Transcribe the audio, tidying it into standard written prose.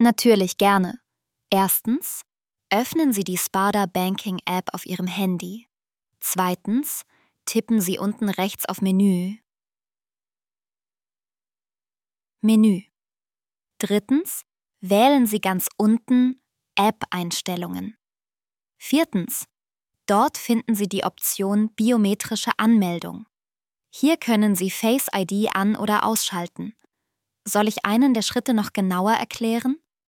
Natürlich gerne. Erstens, öffnen Sie die Sparda Banking App auf Ihrem Handy. Zweitens, tippen Sie unten rechts auf Menü. Menü. Drittens, wählen Sie ganz unten App-Einstellungen. Viertens, dort finden Sie die Option Biometrische Anmeldung. Hier können Sie Face ID an- oder ausschalten. Soll ich einen der Schritte noch genauer erklären?